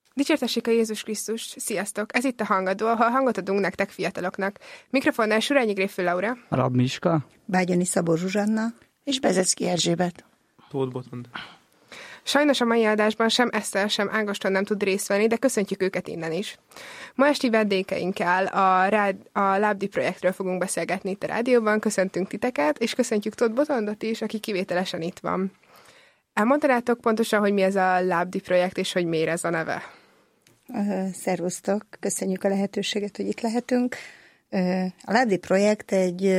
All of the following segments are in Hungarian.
Dicsértessék a Jézus Krisztus! Sziasztok! Ez itt a Hangadó, ahol hangot adunk nektek fiataloknak. Mikrofonnál Surányi Gréfő Laura, Rab Miska, Bágyoni Szabó Zsuzsanna és Bezecki Erzsébet. Tóth Botond. Sajnos a mai adásban sem Eszter, sem Ágoston nem tud részt venni, de köszöntjük őket innen is. Ma esti vendégeinkkel a Lábdi projektről fogunk beszélgetni itt a rádióban. Köszöntünk titeket, és köszöntjük Tóth Botondot is, aki kivételesen itt van. Elmondanátok pontosan, hogy mi ez a Lábdi projekt, és hogy miért ez a neve? Szervusztok, köszönjük a lehetőséget, hogy itt lehetünk. A Lábdi projekt egy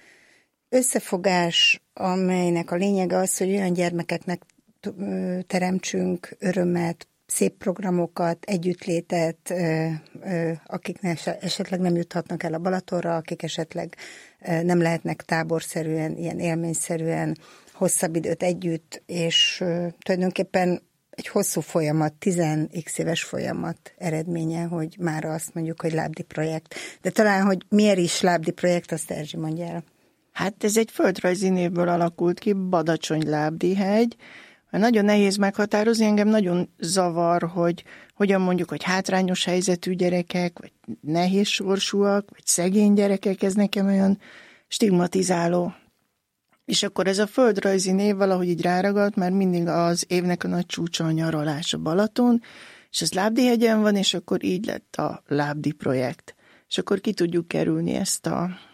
összefogás, amelynek a lényege az, hogy olyan gyermekeknek teremtsünk örömet, szép programokat, együttlétet, akik esetleg nem juthatnak el a Balatonra, akik esetleg nem lehetnek táborszerűen, ilyen élményszerűen hosszabb időt együtt, és tulajdonképpen egy hosszú folyamat, 10x éves folyamat eredménye, hogy már azt mondjuk, hogy Lábdi projekt. De talán, hogy miért is Lábdi projekt, azt Erzsi mondja el. Hát ez egy földrajzi névből alakult ki, Badacsony-Lábdi-hegy. Nagyon nehéz meghatározni, engem nagyon zavar, hogy hogyan mondjuk, hogy hátrányos helyzetű gyerekek, vagy nehéz sorsúak, vagy szegény gyerekek, ez nekem olyan stigmatizáló. És akkor ez a földrajzi név valahogy így ráragadt, mert mindig az évnek a nagy csúcsa a nyaralás a Balaton, és az Lábdi-hegyen van, és akkor így lett a Lábdi projekt. És akkor ki tudjuk kerülni ezt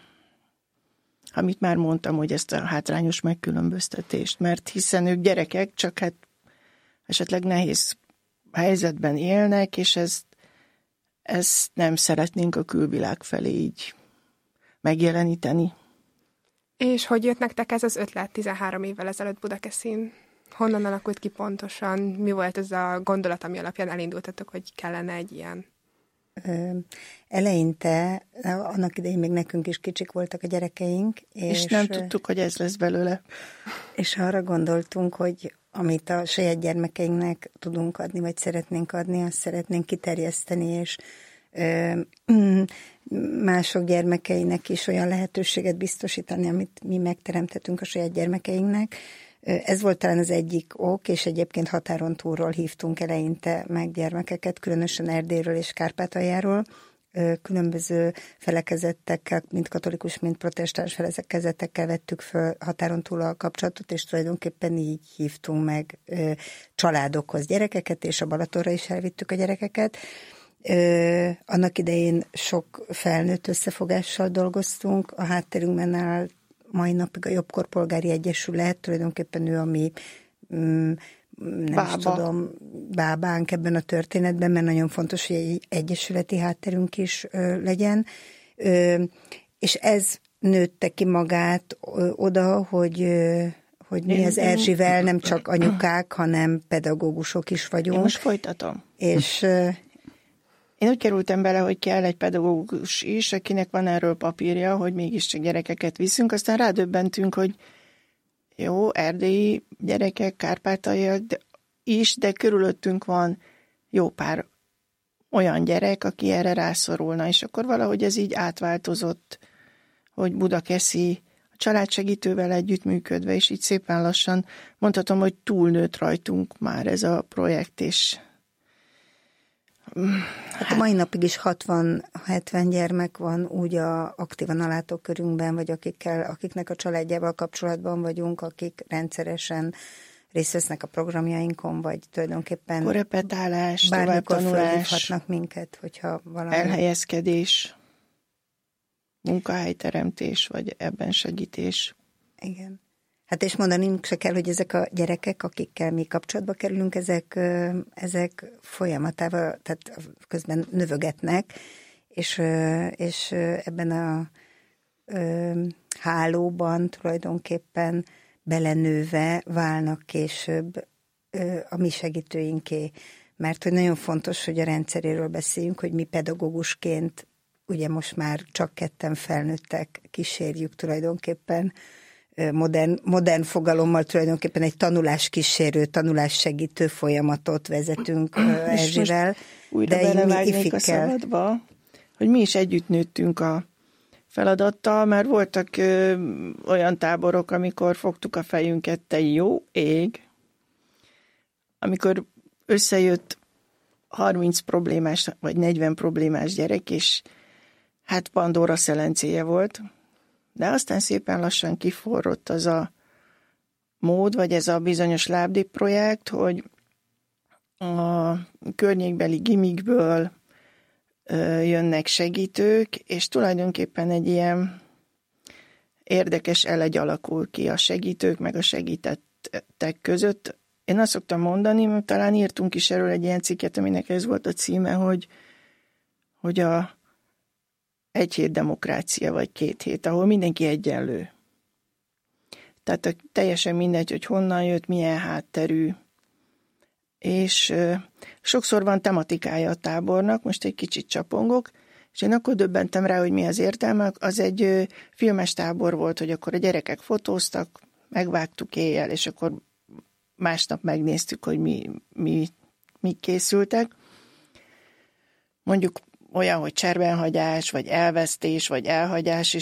amit már mondtam, hogy ezt a hátrányos megkülönböztetést, mert hiszen ők gyerekek, csak hát esetleg nehéz helyzetben élnek, és ezt nem szeretnénk a külvilág felé így megjeleníteni. És hogy jött nektek ez az ötlet 13 évvel ezelőtt Budakeszin? Honnan alakult ki pontosan? Mi volt ez a gondolat, ami alapján elindultatok, hogy kellene egy ilyen? Eleinte, annak idején még nekünk is kicsik voltak a gyerekeink. És nem tudtuk, hogy ez lesz belőle. És arra gondoltunk, hogy amit a saját gyermekeinknek tudunk adni, vagy szeretnénk adni, azt szeretnénk kiterjeszteni, és mások gyermekeinek is olyan lehetőséget biztosítani, amit mi megteremtettünk a saját gyermekeinknek. Ez volt talán az egyik ok, és egyébként határon túlról hívtunk eleinte meg gyermekeket, különösen Erdélyről és Kárpátaljáról. Különböző felekezettekkel, mind katolikus, mind protestáns felekezetekkel vettük föl határon túl a kapcsolatot, és tulajdonképpen így hívtunk meg családokhoz gyerekeket, és a Balatonra is elvittük a gyerekeket. Annak idején sok felnőtt összefogással dolgoztunk, a hátterünkben áll mai napig a Jobbkor Polgári Egyesület, tulajdonképpen ő a mi bábánk ebben a történetben, mert nagyon fontos, hogy egy egyesületi hátterünk is legyen. És ez nőtte ki magát oda, hogy mi az Erzsivel nem csak anyukák, hanem pedagógusok is vagyunk. Én most folytatom. És én úgy kerültem bele, hogy kell egy pedagógus is, akinek van erről papírja, hogy mégiscsak gyerekeket viszünk, aztán rádöbbentünk, hogy jó, erdélyi gyerekek, kárpátaljak is, de körülöttünk van jó pár olyan gyerek, aki erre rászorulna, és akkor valahogy ez így átváltozott, hogy Budakeszi a családsegítővel együttműködve, és így szépen lassan mondhatom, hogy túlnőtt rajtunk már ez a projekt, és hát a mai napig is 60-70 gyermek van úgy aktívan a látókörünkben, vagy akiknek a családjával kapcsolatban vagyunk, akik rendszeresen részt vesznek a programjainkon, vagy tulajdonképpen korrepetálás, bármikor továbbtanulás, felhívhatnak minket, hogyha valami elhelyezkedés, munkahelyteremtés, vagy ebben segítés. Igen. Hát és mondani se kell, hogy ezek a gyerekek, akikkel mi kapcsolatba kerülünk, ezek folyamatával, tehát közben növögetnek, és ebben a hálóban tulajdonképpen belenőve válnak később a mi segítőinké. Mert hogy nagyon fontos, hogy a rendszeréről beszéljünk, hogy mi pedagógusként, ugye most már csak ketten felnőttek, kísérjük tulajdonképpen, modern fogalommal tulajdonképpen egy tanuláskísérő, tanulássegítő folyamatot vezetünk Erzsivel. Újra belevágnék a szabadba, hogy mi is együtt nőttünk a feladattal, mert voltak olyan táborok, amikor fogtuk a fejünket, te jó ég, amikor összejött 30 problémás, vagy 40 problémás gyerek, és hát Pandora szelencéje volt. De aztán szépen lassan kiforrott az a mód, vagy ez a bizonyos lábdip projekt, hogy a környékbeli gimikből jönnek segítők, és tulajdonképpen egy ilyen érdekes elegy alakul ki a segítők, meg a segítettek között. Én azt szoktam mondani, talán írtunk is erről egy ilyen cikket, aminek ez volt a címe, hogy a egy hét demokrácia, vagy 2 hét, ahol mindenki egyenlő. Tehát teljesen mindegy, hogy honnan jött, milyen hátterű. És sokszor van tematikája a tábornak, most egy kicsit csapongok, és én akkor döbbentem rá, hogy mi az értelme. Az egy filmes tábor volt, hogy akkor a gyerekek fotóztak, megvágtuk éjjel, és akkor másnap megnéztük, hogy mi készültek. Mondjuk olyan, hogy cserbenhagyás, vagy elvesztés, vagy elhagyás,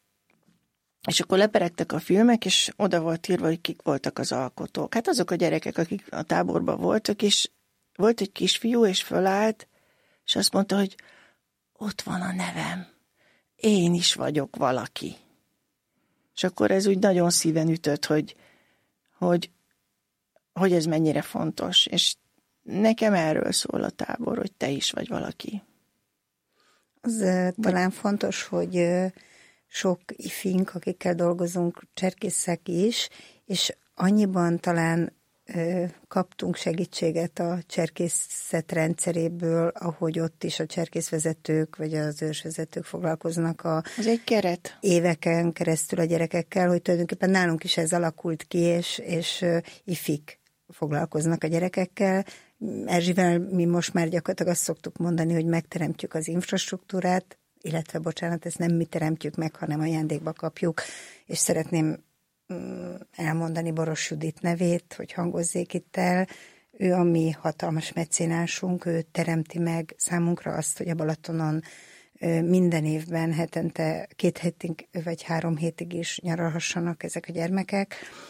és akkor leperegtek a filmek, és oda volt írva, hogy kik voltak az alkotók. Hát azok a gyerekek, akik a táborban voltak, és volt egy kisfiú, és fölállt, és azt mondta, hogy ott van a nevem, én is vagyok valaki. És akkor ez úgy nagyon szíven ütött, hogy ez mennyire fontos. És nekem erről szól a tábor, hogy te is vagy valaki. Az talán fontos, hogy sok ifink, akikkel dolgozunk, cserkészek is, és annyiban talán kaptunk segítséget a cserkészet rendszeréből, ahogy ott is a cserkészvezetők, vagy az őrsvezetők foglalkoznak az egy keret. Éveken keresztül a gyerekekkel, hogy tulajdonképpen nálunk is ez alakult ki, és ifik foglalkoznak a gyerekekkel. Erzsivel mi most már gyakorlatilag azt szoktuk mondani, hogy megteremtjük az infrastruktúrát, illetve, bocsánat, ezt nem mi teremtjük meg, hanem ajándékba kapjuk, és szeretném elmondani Boros Judit nevét, hogy hangozzék itt el. Ő a mi hatalmas mecénásunk, ő teremti meg számunkra azt, hogy a Balatonon minden évben hetente 2 hétig vagy 3 hétig is nyaralhassanak ezek a gyermekek.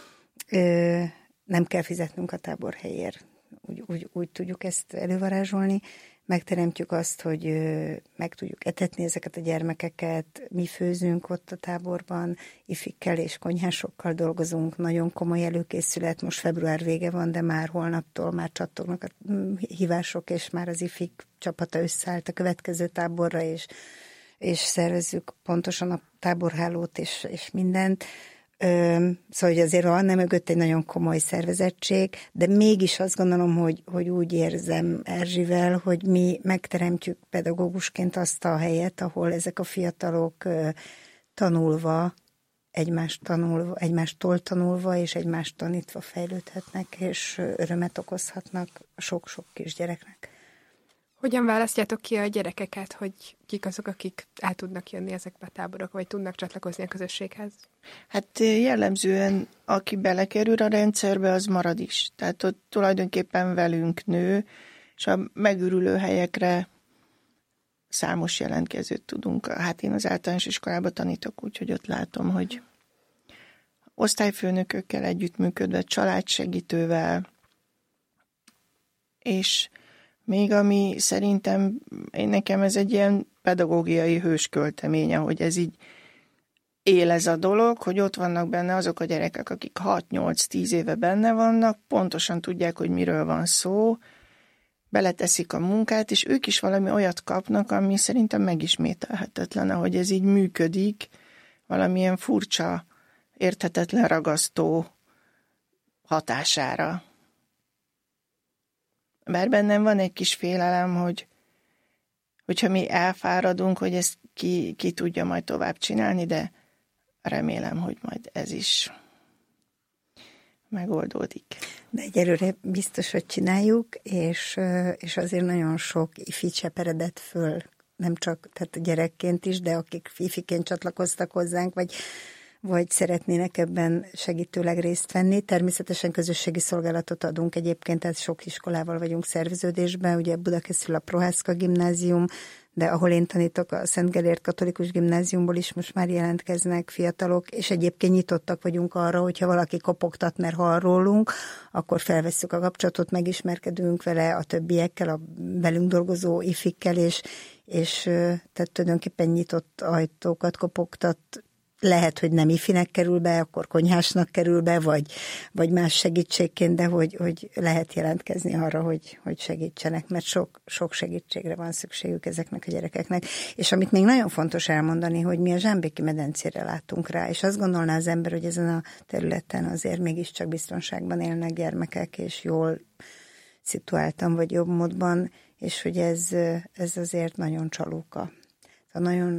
Nem kell fizetnünk a táborhelyért. Úgy tudjuk ezt elővarázsolni. Megteremtjük azt, hogy meg tudjuk etetni ezeket a gyermekeket. Mi főzünk ott a táborban, ifikkel és konyhásokkal dolgozunk. Nagyon komoly előkészület. Most február vége van, de már holnaptól már csattognak a hívások, és már az ifik csapata összeállt a következő táborra, és szervezzük pontosan a táborhálót és mindent. Szóval, hogy azért van mögött egy nagyon komoly szervezettség, de mégis azt gondolom, hogy úgy érzem Erzsivel, hogy mi megteremtjük pedagógusként azt a helyet, ahol ezek a fiatalok egymástól tanulva és egymást tanítva fejlődhetnek, és örömet okozhatnak a sok-sok kisgyereknek. Hogyan választjátok ki a gyerekeket, hogy kik azok, akik el tudnak jönni ezekbe a táborokba, vagy tudnak csatlakozni a közösséghez? Hát jellemzően, aki belekerül a rendszerbe, az marad is. Tehát ott tulajdonképpen velünk nő, és a megürülő helyekre számos jelentkezőt tudunk. Hát én az általános iskolában tanítok, úgyhogy ott látom, hogy osztályfőnökökkel együttműködve, családsegítővel, és még ami szerintem nekem ez egy ilyen pedagógiai hőskölteménye, hogy ez így él ez a dolog, hogy ott vannak benne azok a gyerekek, akik 6-8-10 éve benne vannak, pontosan tudják, hogy miről van szó, beleteszik a munkát, és ők is valami olyat kapnak, ami szerintem megismételhetetlen, ahogy ez így működik, valamilyen furcsa, érthetetlen ragasztó hatására. Bár bennem van egy kis félelem, hogyha mi elfáradunk, hogy ezt ki tudja majd tovább csinálni, de remélem, hogy majd ez is megoldódik. De egyelőre biztos, hogy csináljuk, és azért nagyon sok ifi cseperedett föl, nem csak tehát gyerekként is, de akik ifiként csatlakoztak hozzánk, vagy szeretnének ebben segítőleg részt venni. Természetesen közösségi szolgálatot adunk egyébként, tehát sok iskolával vagyunk szerveződésben, ugye Budakeszül a Prohászka gimnázium, de ahol én tanítok, a Szent Gellért Katolikus Gimnáziumból is most már jelentkeznek fiatalok, és egyébként nyitottak vagyunk arra, hogyha valaki kopogtat, mert hall rólunk, akkor felvesszük a kapcsolatot, megismerkedünk vele, a többiekkel, a velünk dolgozó ifikkel, és tehát tulajdonképpen nyitott ajtókat kopogtat. Lehet, hogy nem ifinek kerül be, akkor konyhásnak kerül be, vagy más segítségként, de hogy lehet jelentkezni arra, hogy segítsenek, mert sok segítségre van szükségük ezeknek a gyerekeknek. És amit még nagyon fontos elmondani, hogy mi a Zsámbéki medencére látunk rá, és azt gondolná az ember, hogy ezen a területen azért mégiscsak biztonságban élnek gyermekek, és jól szituáltan vagy jobb módban, és hogy ez azért nagyon csalóka. Nagyon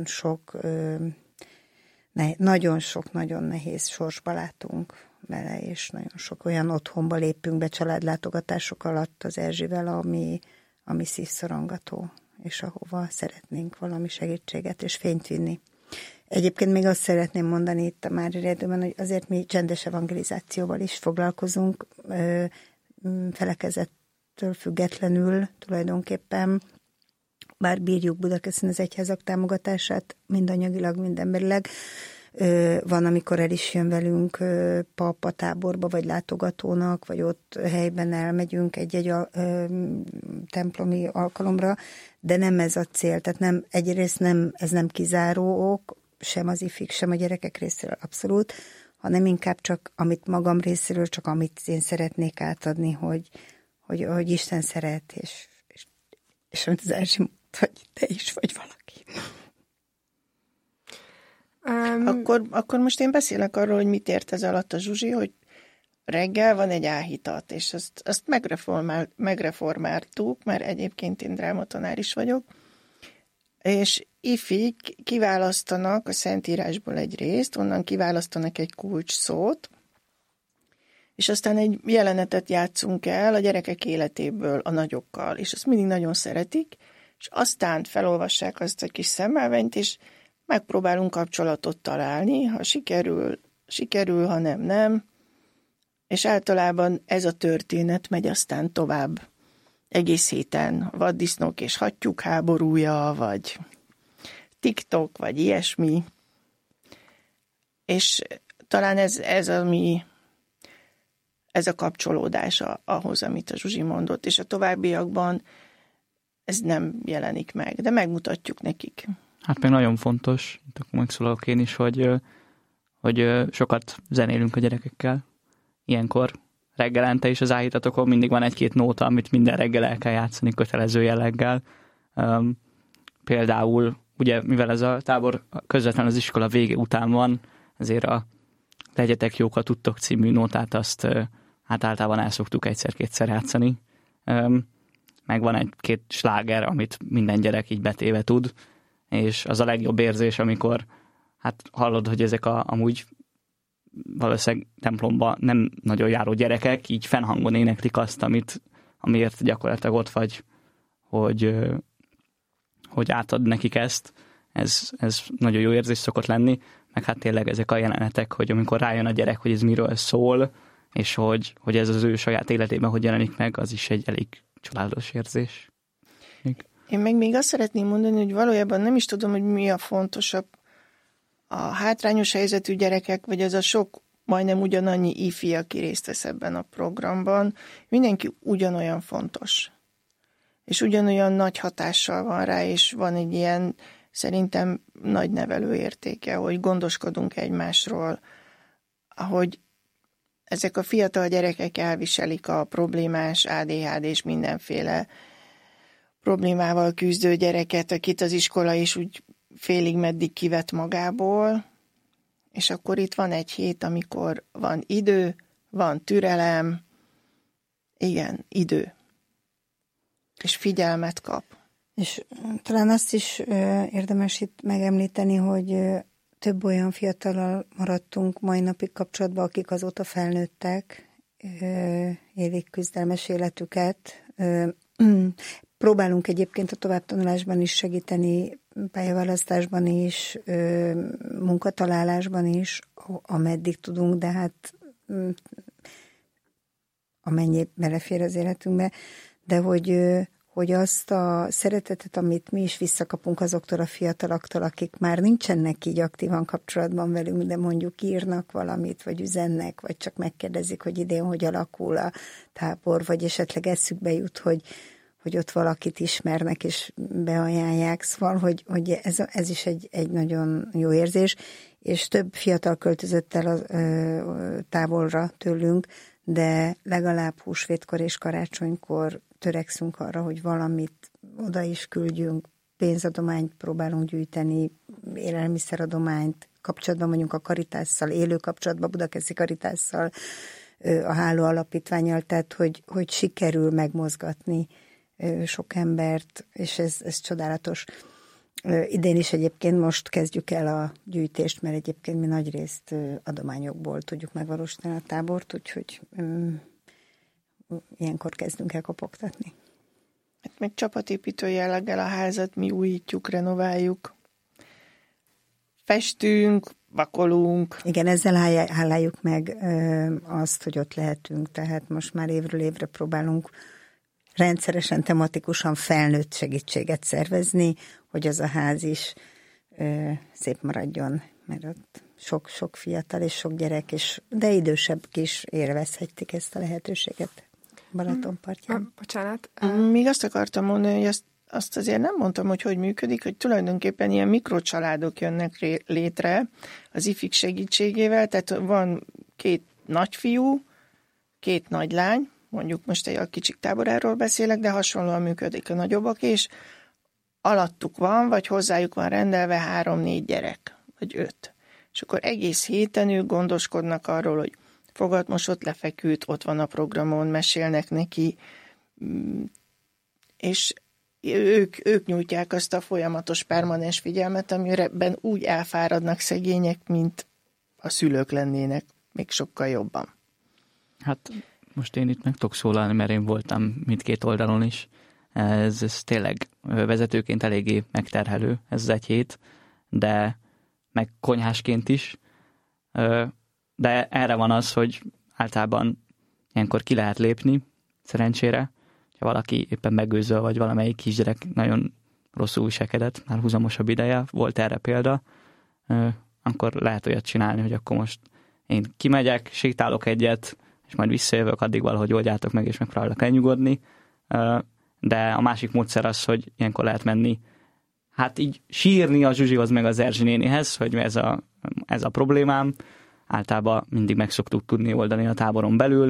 sok nagyon nehéz sorsba látunk vele, és nagyon sok olyan otthonba lépünk be családlátogatások alatt az Erzsivel, ami szívszorongató, és ahova szeretnénk valami segítséget és fényt vinni. Egyébként még azt szeretném mondani itt a Mária Erdőben, hogy azért mi csendes evangelizációval is foglalkozunk, felekezettől függetlenül tulajdonképpen, bár bírjuk Budapesten az egyházak támogatását, mind anyagilag, mind emberileg. Van, amikor el is jön velünk pap a táborba, vagy látogatónak, vagy ott helyben elmegyünk egy-egy templomi alkalomra, de nem ez a cél. Tehát egyrészt ez nem kizáró ok, sem az ifik, sem a gyerekek részéről abszolút, hanem inkább csak amit magam részéről, csak amit én szeretnék átadni, hogy Isten szeret, és amit az Erzsi mondta, hogy te is vagy valaki. Akkor most én beszélek arról, hogy mit ért ez alatt a Zsuzsi, hogy reggel van egy áhítat, és azt megreformáltuk, mert egyébként én drámatanár is vagyok, és ifik kiválasztanak a Szentírásból egy részt, onnan kiválasztanak egy kulcs szót, és aztán egy jelenetet játszunk el a gyerekek életéből a nagyokkal, és azt mindig nagyon szeretik, és aztán felolvassák azt a kis szemmelvényt, és megpróbálunk kapcsolatot találni, ha sikerül, ha nem. És általában ez a történet megy aztán tovább. Egész héten vaddisznók és hattyúk háborúja, vagy TikTok, vagy ilyesmi. És talán ez a kapcsolódás ahhoz, amit a Zsuzsi mondott, és a továbbiakban ez nem jelenik meg, de megmutatjuk nekik. Hát meg nagyon fontos, itt akkor megszólalok én is, hogy sokat zenélünk a gyerekekkel. Ilyenkor reggelente is az áhítatokon mindig van egy-két nóta, amit minden reggel el kell játszani kötelező jelleggel. Például, ugye, mivel ez a tábor közvetlenül az iskola vége után van, ezért a Legyetek jók, ha tudtok című nótát azt hát általában el szoktuk egyszer-kétszer játszani. Meg van egy-két sláger, amit minden gyerek így betéve tud, és az a legjobb érzés, amikor hát hallod, hogy ezek amúgy valószínűleg templomba nem nagyon járó gyerekek így fennhangon éneklik azt, amiért gyakorlatilag ott vagy, hogy átad nekik ezt. Ez nagyon jó érzés szokott lenni, meg hát tényleg ezek a jelenetek, hogy amikor rájön a gyerek, hogy ez miről szól, és hogy ez az ő saját életében hogy jelenik meg, az is egy elég csodálatos érzés. Én még azt szeretném mondani, hogy valójában nem is tudom, hogy mi a fontosabb, a hátrányos helyzetű gyerekek, vagy az a sok majdnem ugyanannyi ifi, aki részt vesz ebben a programban. Mindenki ugyanolyan fontos. És ugyanolyan nagy hatással van rá, és van egy ilyen szerintem nagy nevelő értéke, hogy gondoskodunk egymásról, ahogy ezek a fiatal gyerekek elviselik a problémás ADHD és mindenféle problémával küzdő gyereket, akit az iskola is úgy félig meddig kivett magából, és akkor itt van egy hét, amikor van idő, van türelem, igen, idő, és figyelmet kap. És talán azt is érdemes itt megemlíteni, hogy több olyan fiatallal maradtunk mai napig kapcsolatban, akik azóta felnőttek, élik küzdelmes életüket. Próbálunk egyébként a továbbtanulásban is segíteni, pályaválasztásban is, munkatalálásban is, ameddig tudunk, de hát amennyi belefér az életünkbe, de hogy hogy azt a szeretetet, amit mi is visszakapunk azoktól a fiataloktól, akik már nincsenek így aktívan kapcsolatban velünk, de mondjuk írnak valamit, vagy üzennek, vagy csak megkérdezik, hogy idén hogy alakul a tábor, vagy esetleg eszükbe jut, hogy ott valakit ismernek, és beajánlják. Szóval, hogy ez is egy nagyon jó érzés, és több fiatal költözött el a távolra tőlünk, de legalább húsvétkor és karácsonykor törekszünk arra, hogy valamit oda is küldjünk, pénzadományt próbálunk gyűjteni, élelmiszeradományt, kapcsolatban vagyunk a Karitásszal, élő kapcsolatban, Budakeszi Karitásszal, a Háló Alapítvánnyal, tehát hogy sikerül megmozgatni sok embert, és ez csodálatos. Idén is egyébként most kezdjük el a gyűjtést, mert egyébként mi nagyrészt adományokból tudjuk megvalósítani a tábort, úgyhogy ilyenkor kezdünk el kopogtatni. Hát meg csapatépítő jelleggel a házat mi újítjuk, renováljuk, festünk, vakolunk. Igen, ezzel háláljuk meg azt, hogy ott lehetünk, tehát most már évről évre próbálunk rendszeresen, tematikusan felnőtt segítséget szervezni, hogy az a ház is szép maradjon, mert ott sok fiatal és sok gyerek, de idősebbek is élvezhetik ezt a lehetőséget Balatonpartján. Bocsánat. Még azt akartam mondani, hogy azt azért nem mondtam, hogy működik, hogy tulajdonképpen ilyen mikrocsaládok jönnek létre az ifik segítségével, tehát van 2 nagyfiú, 2 nagylány, mondjuk most egy kicsik táboráról beszélek, de hasonlóan működik a nagyobbak, és alattuk van, vagy hozzájuk van rendelve 3-4 gyerek, vagy 5. És akkor egész héten ők gondoskodnak arról, hogy fogatmosott, lefeküdt, ott van a programon, mesélnek neki, és ők nyújtják azt a folyamatos permanens figyelmet, amiben úgy elfáradnak szegények, mint a szülők lennének, még sokkal jobban. Hát most én itt meg tudok szólalni, mert én voltam mindkét oldalon is. Ez tényleg vezetőként eléggé megterhelő, ez az 1 hét, de meg konyhásként is. De erre van az, hogy általában ilyenkor ki lehet lépni, szerencsére. Ha valaki éppen megőzöl, vagy valamelyik kisgyerek nagyon rosszul viselkedett, már húzamosabb ideje, volt erre példa, akkor lehet olyat csinálni, hogy akkor most én kimegyek, sétálok egyet, és majd visszajövök, addig valahogy oldjátok meg, és megpróbálok elnyugodni. De a másik módszer az, hogy ilyenkor lehet menni, hát így sírni a Zsuzsihoz meg az Erzsi nénihez, hogy ez a problémám. Általában mindig meg szoktuk tudni oldani a táboron belül,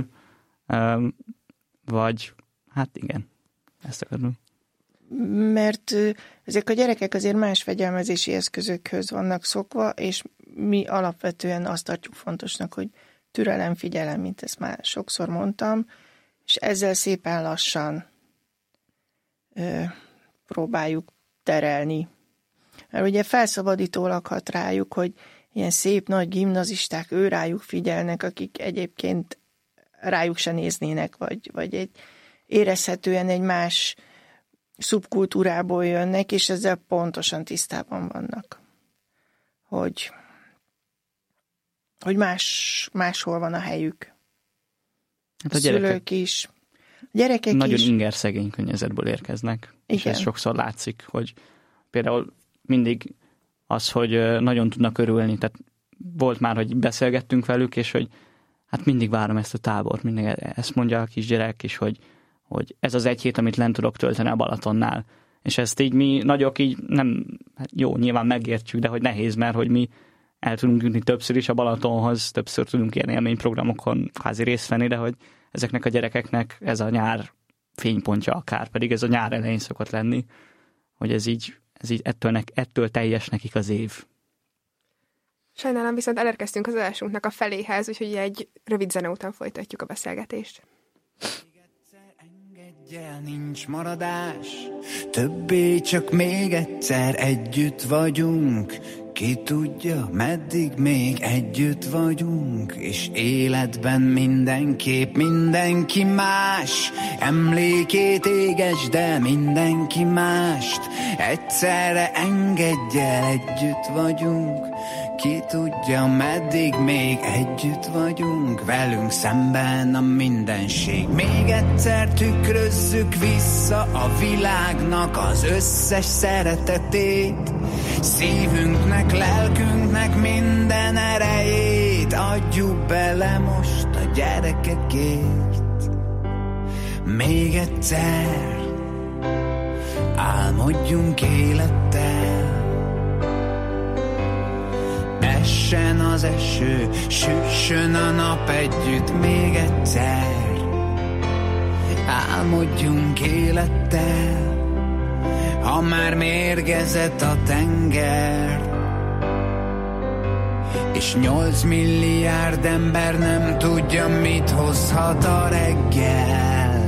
vagy hát igen, ezt akarom. Mert ezek a gyerekek azért más fegyelmezési eszközökhöz vannak szokva, és mi alapvetően azt tartjuk fontosnak, hogy türelem, figyelem, mint ezt már sokszor mondtam, és ezzel szépen lassan próbáljuk terelni. Mert ugye felszabadítólag hat rájuk, hogy ilyen szép nagy gimnazisták rájuk figyelnek, akik egyébként rájuk se néznének, vagy érezhetően egy más szubkultúrából jönnek, és ezzel pontosan tisztában vannak, hogy máshol van a helyük. Hát a szülők is. A gyerekek nagyon is. inger szegény környezetből érkeznek. Igen. És ez sokszor látszik, hogy például mindig az, hogy nagyon tudnak örülni. Tehát volt már, hogy beszélgettünk velük, és hogy hát mindig várom ezt a tábort. Mindig ezt mondja a kisgyerek is, hogy ez az 1 hét, amit lent tudok tölteni a Balatonnál. És ezt így mi nagyok így nem, hát jó, nyilván megértjük, de hogy nehéz, mert hogy mi el tudunk jutni többször is a Balatonhoz, többször tudunk ilyen élményprogramokon kvázi részt venni, de hogy ezeknek a gyerekeknek ez a nyár fénypontja akár, pedig ez a nyár elején szokott lenni, hogy ez így ettől teljes nekik az év. Sajnálom, viszont elérkeztünk az adásunknak a feléhez, úgyhogy egy rövid zene után folytatjuk a beszélgetést. Nincs maradás, többé csak még egyszer együtt vagyunk. Ki tudja, meddig még együtt vagyunk, és életben mindenképp mindenki más. Emlékét égesd, de mindenki mást. Egyszerre engedj el, együtt vagyunk. Ki tudja, meddig még együtt vagyunk, velünk szemben a mindenség. Még egyszer tükrözzük vissza a világnak az összes szeretetét. Szívünknek, lelkünknek minden erejét adjuk bele most a gyerekekért. Még egyszer álmodjunk élettel. Essen az eső, süssön a nap együtt még egyszer. Álmodjunk élettel, ha már mérgezett a tenger, és 8 milliárd ember nem tudja, mit hozhat a reggel.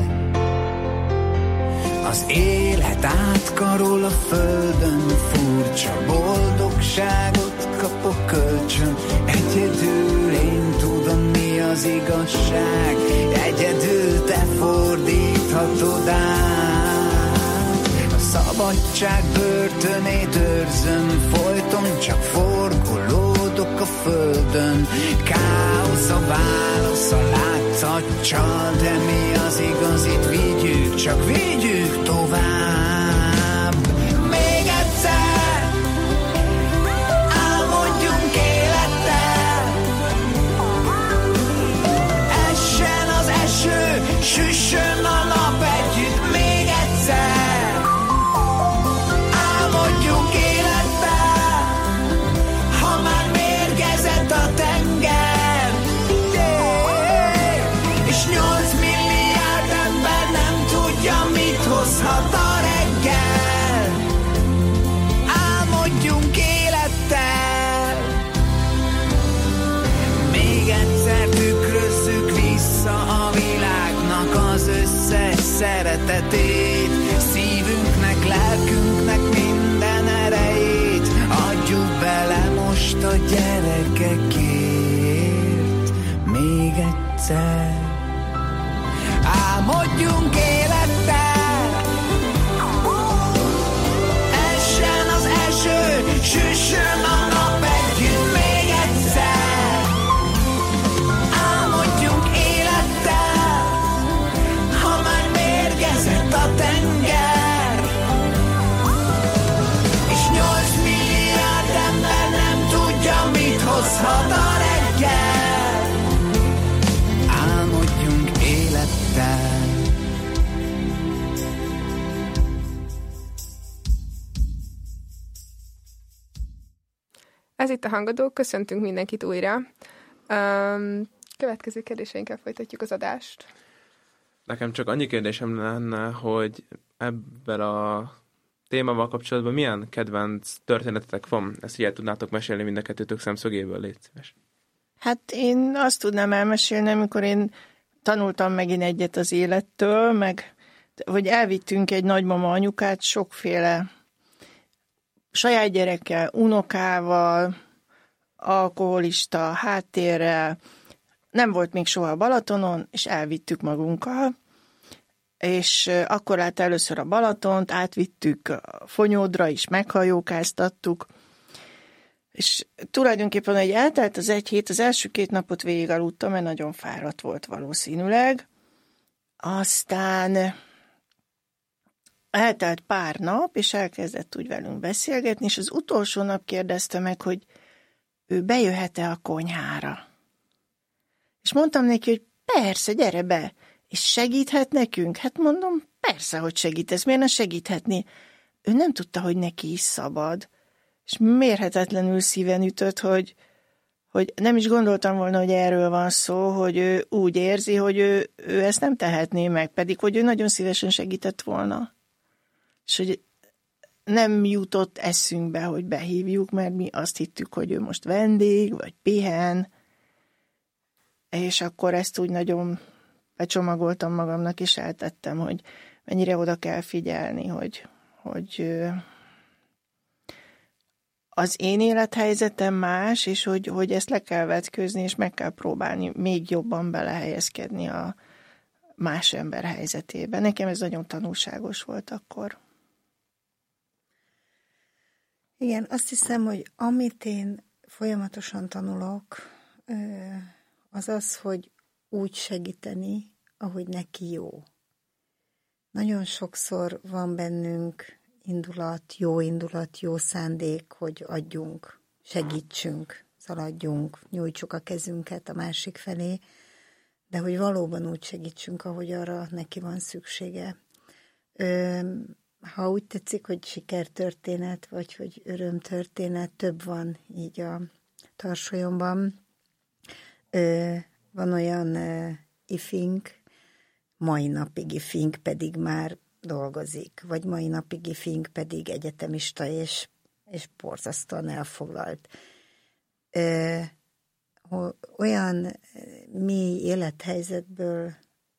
Az élet átkarol a földön, furcsa boldogságot kapok kölcsön. Egyedül én tudom, mi az igazság, egyedül te fordíthatod át. A szabadság börtönét őrzöm, folyton csak forgolódok a földön. Káosz a válasz, a látszat csal, de mi az igazit vigyük, csak vigyük tovább. Még egyszer álmodjunk élettel. Essen az eső, süssön a nap együtt még egyszer. Álmodjunk élettel, ha már mérgezett a tenger, és 8 milliárd ember nem tudja, mit hozhat a reggel. Álmodjunk élettel. Még egyszer tükrözzük vissza a világnak az összes szeretetét. Szívünknek, lelkünknek minden erejét adjuk bele most a gyerekekért. Még egyszer álmodjunk élettel. Essen az eső, süssön a nap együtt még egyszer. Álmodjunk élettel, ha már mérgezett a tenger, és 8 milliárd ember nem tudja, mit hozhat a reggel. Álmodjunk élettel. Ez itt a Hangadó, köszöntünk mindenkit újra. Következő kérdéseinkkel folytatjuk az adást. Nekem csak annyi kérdésem lenne, hogy ebben a témával kapcsolatban milyen kedvenc történetetek van? Ezt így el tudnátok mesélni mind a kettőtök szemszögéből, légy szíves. Hát én azt tudnám elmesélni, amikor én tanultam megint egyet az élettől, meg hogy elvittünk egy nagymama anyukát sokféle saját gyerekkel, unokával, alkoholista háttérrel, nem volt még soha a Balatonon, és elvittük magunkkal, és akkor látta először a Balatont, átvittük a Fonyódra is, meghajókáztattuk, és tulajdonképpen, hogy eltelt az egy hét, az első 2 napot végig aludtam, mert nagyon fáradt volt valószínűleg. Aztán eltelt pár nap, és elkezdett úgy velünk beszélgetni, és az utolsó nap kérdezte meg, hogy ő bejöhet-e a konyhára. És mondtam neki, hogy persze, gyere be, és segíthet nekünk? Hát mondom, persze, hogy segítesz, miért ne segíthetni? Ő nem tudta, hogy neki is szabad, és mérhetetlenül szíven ütött, hogy nem is gondoltam volna, hogy erről van szó, hogy ő úgy érzi, hogy ő ezt nem tehetné meg, pedig hogy ő nagyon szívesen segített volna. És hogy nem jutott eszünkbe, hogy behívjuk, mert mi azt hittük, hogy ő most vendég, vagy pihen, és akkor ezt úgy nagyon becsomagoltam magamnak, és eltettem, hogy mennyire oda kell figyelni, hogy az én élethelyzetem más, és hogy ezt le kell vetközni, és meg kell próbálni még jobban belehelyezkedni a más ember helyzetébe. Nekem ez nagyon tanulságos volt akkor. Igen, azt hiszem, hogy amit én folyamatosan tanulok, az az, hogy úgy segíteni, ahogy neki jó. Nagyon sokszor van bennünk indulat, jó szándék, hogy adjunk, segítsünk, szaladjunk, nyújtsuk a kezünket a másik felé, de hogy valóban úgy segítsünk, ahogy arra neki van szüksége. Ha úgy tetszik, hogy sikertörténet, vagy hogy örömtörténet, több van így a tarsolyomban. Van olyan ifink, mai napig ifink pedig már dolgozik, vagy mai napig ifink pedig egyetemista és borzasztóan elfoglalt. Olyan mély élethelyzetből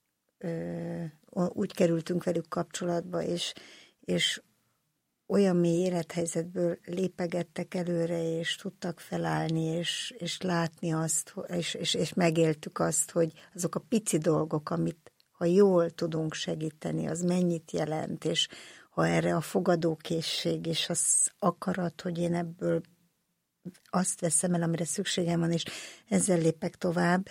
úgy kerültünk velük kapcsolatba, és olyan mély élethelyzetből lépegettek előre, és tudtak felállni, és látni azt, és megéltük azt, hogy azok a pici dolgok, amit ha jól tudunk segíteni, az mennyit jelent, és ha erre a fogadókészség, és az akarat, hogy én ebből azt veszem el, amire szükségem van, és ezzel lépek tovább,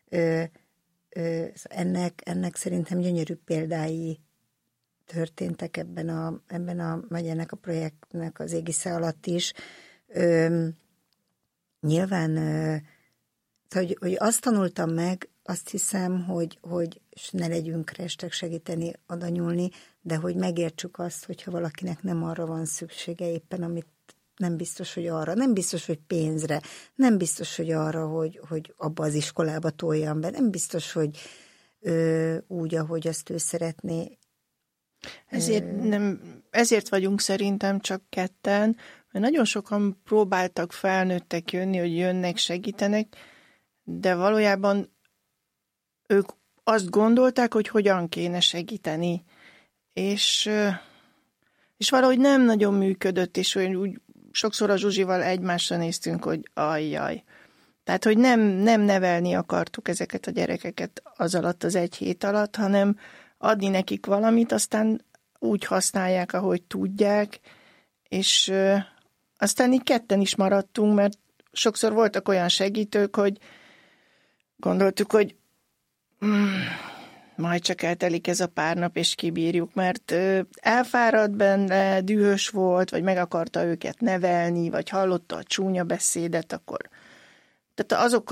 ennek szerintem gyönyörű példái történtek vagy ennek a projektnek az égisze alatt is. Nyilván, hogy azt tanultam meg, azt hiszem, hogy ne legyünk restek segíteni, oda nyúlni, de hogy megértsük azt, hogyha valakinek nem arra van szüksége éppen, amit nem biztos, hogy arra, nem biztos, hogy pénzre, nem biztos, hogy arra, hogy abba az iskolába toljam be, nem biztos, hogy úgy, ahogy azt ő szeretné. Ezért vagyunk szerintem csak ketten, mert nagyon sokan próbáltak felnőttek jönni, hogy jönnek, segítenek, de valójában ők azt gondolták, hogy hogyan kéne segíteni, és valahogy nem nagyon működött, és úgy sokszor a Zsuzsival egymásra néztünk, hogy ajjaj. Tehát, hogy nem nevelni akartuk ezeket a gyerekeket az alatt, az egy hét alatt, hanem adni nekik valamit, aztán úgy használják, ahogy tudják, és aztán így ketten is maradtunk, mert sokszor voltak olyan segítők, hogy gondoltuk, hogy majd csak eltelik ez a pár nap, és kibírjuk, mert elfáradt benne, dühös volt, vagy meg akarta őket nevelni, vagy hallotta a csúnya beszédet, akkor... Tehát azok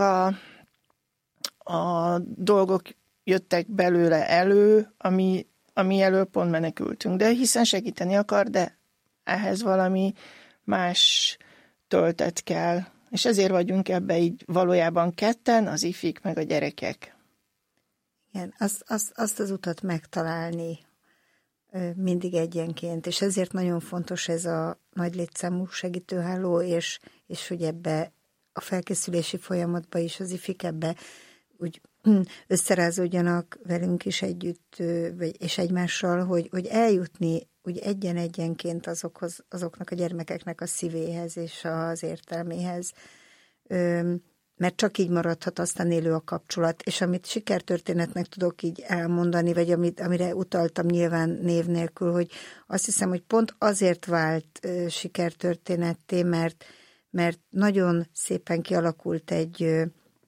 a dolgok jöttek belőle elő, ami elől pont menekültünk. De hiszen segíteni akar, de ehhez valami más töltet kell. És ezért vagyunk ebbe így valójában ketten, az ifik meg a gyerekek. Igen, azt az utat megtalálni mindig egyenként, és ezért nagyon fontos ez a nagy létszámú segítőháló, és hogy ebbe a felkészülési folyamatba is az ifik ebbe úgy összerázódjanak velünk is együtt, és egymással, hogy eljutni úgy egyenként azoknak a gyermekeknek a szívéhez és az értelméhez, mert csak így maradhat aztán élő a kapcsolat, és amit sikertörténetnek tudok így elmondani, vagy amire utaltam nyilván név nélkül, hogy azt hiszem, hogy pont azért vált sikertörténetté, mert nagyon szépen kialakult egy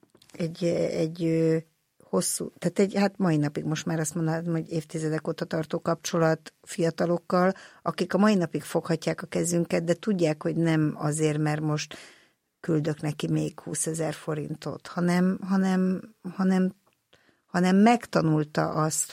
hosszú, tehát hát mai napig most már azt mondanám, hogy évtizedek óta tartó kapcsolat fiatalokkal, akik a mai napig foghatják a kezünket, de tudják, hogy nem azért, mert most küldök neki még 20 000 forintot, hanem megtanulta azt,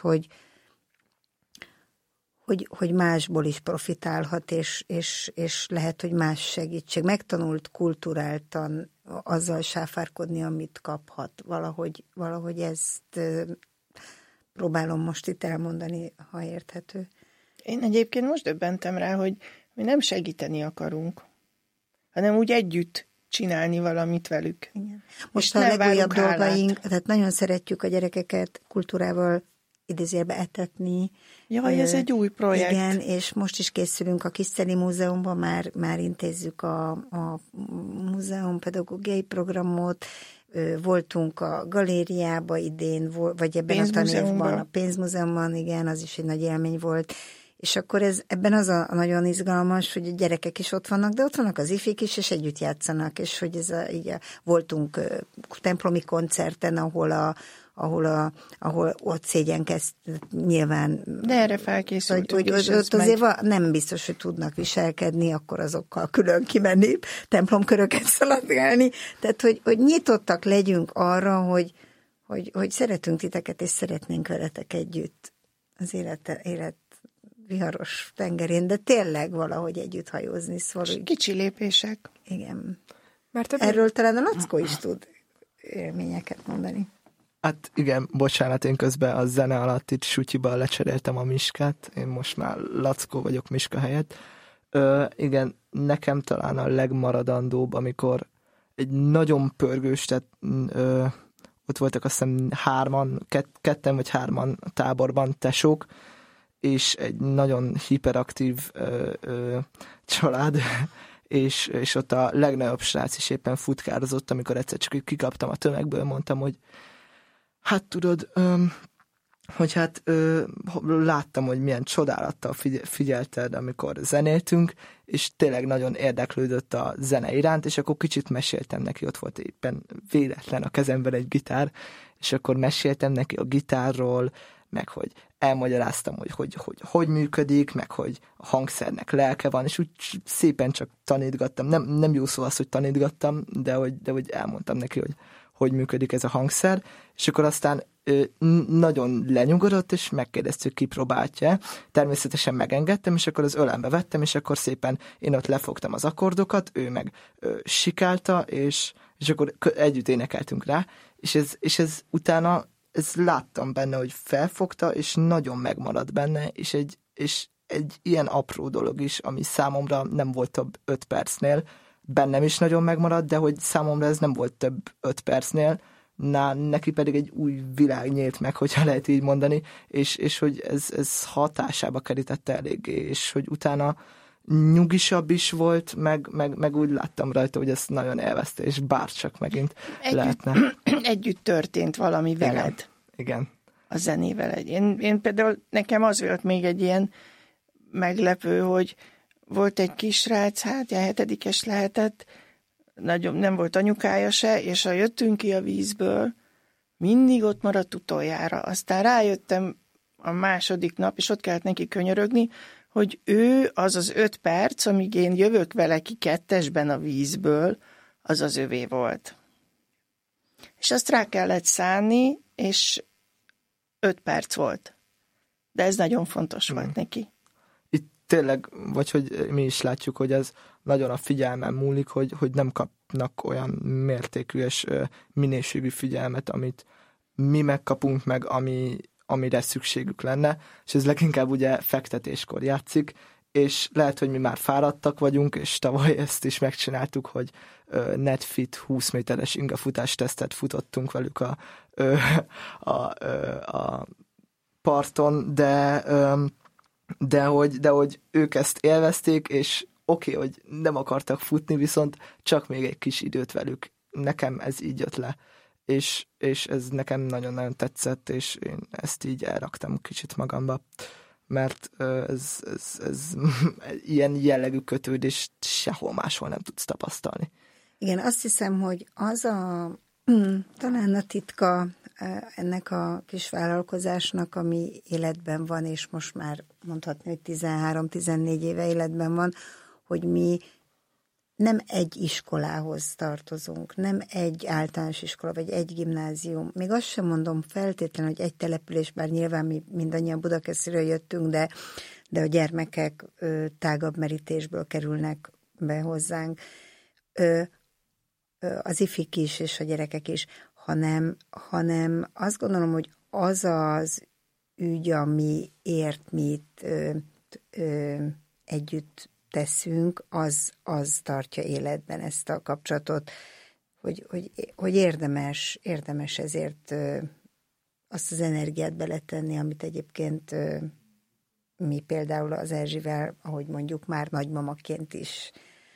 hogy másból is profitálhat, és lehet, hogy más segítség. Megtanult kulturáltan azzal sáfárkodni, amit kaphat. Valahogy ezt próbálom most itt elmondani, ha érthető. Én egyébként most döbbentem rá, hogy mi nem segíteni akarunk, hanem úgy együtt csinálni valamit velük. Igen. Most a legújabb dolgaink, tehát nagyon szeretjük a gyerekeket kultúrával idézőjelbe etetni. Jaj, ez egy új projekt. Igen, és most is készülünk a Kiszteli Múzeumban, már intézzük a múzeum pedagógiai programot, voltunk a galériába idén, vagy ebben a tanévban, a pénzmúzeumban, igen, az is egy nagy élmény volt, És akkor ebben az a nagyon izgalmas, hogy a gyerekek is ott vannak, de ott vannak az ifik is, és együtt játszanak, és hogy voltunk templomi koncerten, ahol ott szégyenkezt nyilván. De erre felkészült. Hogy ott azért nem biztos, hogy tudnak viselkedni, akkor azokkal külön kimenni, templomköröket szaladgálni. Tehát, hogy nyitottak legyünk arra, hogy szeretünk titeket, és szeretnénk veletek együtt az élet viharos tengerén, de tényleg valahogy együtt hajózni. Szóval, kicsi lépések. Igen. Erről talán a Lackó is tud élményeket mondani. Hát igen, bocsánat, én közben a zene alatt itt Sutyiban lecseréltem a Miskát, én most már Lackó vagyok Miska helyett. Igen, nekem talán a legmaradandóbb, amikor egy nagyon pörgős, tehát ott voltak azt hiszem ketten vagy hárman a táborban tesók, és egy nagyon hiperaktív család, és ott a legnagyobb srác is éppen futkározott, amikor egyszer csak kikaptam a tömegből, mondtam, hogy hát tudod, hogy hát láttam, hogy milyen csodálattal figyelted, amikor zenéltünk, és tényleg nagyon érdeklődött a zene iránt, és akkor kicsit meséltem neki, ott volt éppen véletlen a kezemben egy gitár, és akkor meséltem neki a gitárról, meg hogy elmagyaráztam, hogy működik, meg hogy a hangszernek lelke van, és úgy szépen csak tanítgattam. Nem jó szó az, hogy tanítgattam, de hogy elmondtam neki, hogy működik ez a hangszer, és akkor aztán nagyon lenyugodott, és megkérdeztük, kipróbáltja. Természetesen megengedtem, és akkor az ölembe vettem, és akkor szépen én ott lefogtam az akkordokat, ő meg sikálta, és akkor együtt énekeltünk rá, és ez utána ez láttam benne, hogy felfogta, és nagyon megmaradt benne, és egy ilyen apró dolog is, ami számomra nem volt több 5 percnél, bennem is nagyon megmaradt, de hogy számomra ez nem volt több 5 percnél, neki pedig egy új világ nyílt meg, hogyha lehet így mondani, és hogy ez hatásába kerítette eléggé, és hogy utána nyugisabb is volt, meg úgy láttam rajta, hogy ezt nagyon élvezte, és bárcsak megint lehetne. Együtt történt valami veled. Igen. A zenével. Én például nekem az volt még egy ilyen meglepő, hogy volt egy kisrác, hát ilyen 7-es lehetett, nagyon, nem volt anyukája se, és ha jöttünk ki a vízből, mindig ott maradt utoljára. Aztán rájöttem a második nap, és ott kellett neki könyörögni, hogy ő az 5 perc, amíg én jövök vele ki 2-esben a vízből, az az övé volt. És azt rá kellett szánni, és 5 perc volt. De ez nagyon fontos volt neki. Itt tényleg, vagy hogy mi is látjuk, hogy ez nagyon a figyelmen múlik, hogy nem kapnak olyan mértékű és minőségű figyelmet, amit mi megkapunk meg, amire szükségük lenne, és ez leginkább ugye fektetéskor játszik, és lehet, hogy mi már fáradtak vagyunk, és tavaly ezt is megcsináltuk, hogy netfit 20 méteres ingafutás tesztet futottunk velük a parton, de hogy ők ezt élvezték, és oké, hogy nem akartak futni, viszont csak még egy kis időt velük. Nekem ez így jött le. És ez nekem nagyon-nagyon tetszett, és én ezt így elraktam kicsit magamba, mert ez ilyen jellegű kötődést sehol máshol nem tudsz tapasztalni. Igen, azt hiszem, hogy az talán a titka ennek a kis vállalkozásnak, ami életben van, és most már mondhatni, hogy 13-14 éve életben van, hogy mi nem egy iskolához tartozunk, nem egy általános iskola, vagy egy gimnázium. Még azt sem mondom feltétlenül, hogy egy település, bár nyilván mi mindannyian Budakeszről jöttünk, de a gyermekek tágabb merítésből kerülnek be hozzánk. Az ifik is, és a gyerekek is, hanem azt gondolom, hogy az az ügy, amiért mi itt együtt teszünk, az tartja életben ezt a kapcsolatot, hogy érdemes ezért azt az energiát beletenni, amit egyébként mi például az Erzsivel, ahogy mondjuk már nagymamaként is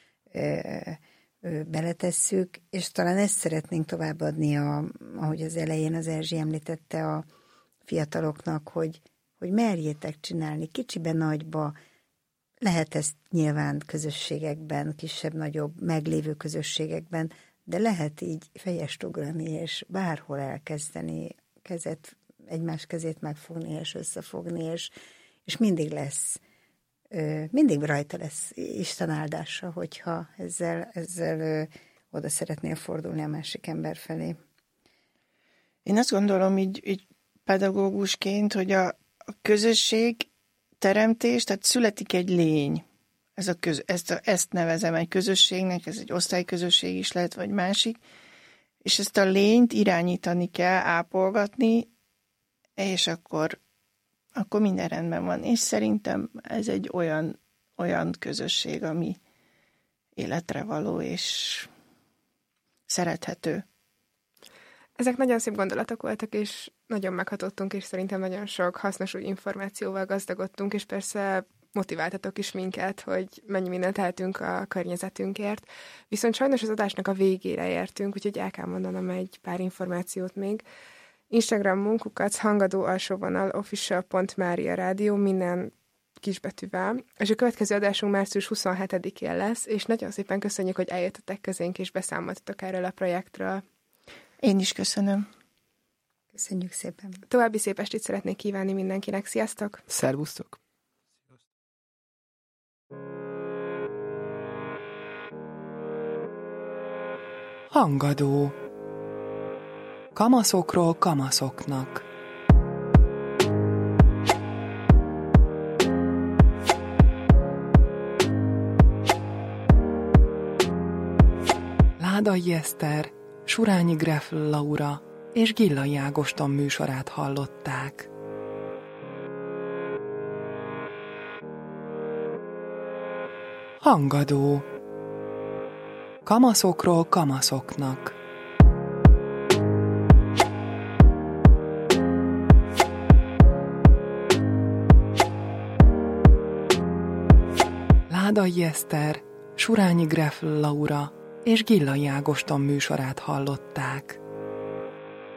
beletesszük, és talán ezt szeretnénk továbbadni, ahogy az elején az Erzsi említette a fiataloknak, hogy hogy merjétek csinálni, kicsibe, nagyba. Lehet ezt nyilván közösségekben, kisebb-nagyobb meglévő közösségekben, de lehet így fejest ugrani, és bárhol elkezdeni egymás kezét megfogni, és összefogni, és mindig lesz, mindig rajta lesz Isten áldása, hogyha ezzel oda szeretnél fordulni a másik ember felé. Én azt gondolom így pedagógusként, hogy a közösség teremtés, tehát születik egy lény. Ezt nevezem egy közösségnek, ez egy osztályközösség is lehet, vagy másik, és ezt a lényt irányítani kell, ápolgatni, és akkor minden rendben van. És szerintem ez egy olyan közösség, ami életre való és szerethető. Ezek nagyon szép gondolatok voltak, és nagyon meghatottunk, és szerintem nagyon sok hasznos új információval gazdagodtunk, és persze motiváltatok is minket, hogy mennyi mindent tehetünk a környezetünkért. Viszont sajnos az adásnak a végére értünk, úgyhogy el kell mondanom egy pár információt még. Instagramon _official.maria rádió minden kisbetűvel, és a következő adásunk március 27-én lesz, és nagyon szépen köszönjük, hogy eljöttetek közénk, és beszámoltatok erről a projektről. Én is köszönöm. Köszönjük szépen. További szép estét szeretnék kívánni mindenkinek. Sziasztok! Szervusztok! Hangadó. Kamaszokról kamaszoknak. Ládai Eszter, Surányi Greffl Laura és Gillai Ágoston műsorát hallották. Hangadó. Kamaszokról kamaszoknak. Ládai Eszter, Surányi Greffl Laura és Gillai Ágoston műsorát hallották.